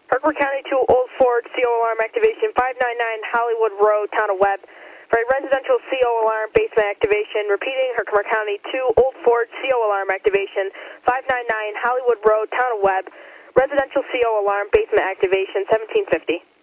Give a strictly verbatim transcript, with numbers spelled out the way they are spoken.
Herkimer County two, Old Ford, C O alarm activation, five nine nine Hollywood Road, Town of Webb. For a residential C O alarm basement activation, repeating Herkimer County two, Old Ford, C O alarm activation, five nine nine Hollywood Road, Town of Webb. Residential C O alarm basement activation, seventeen fifty.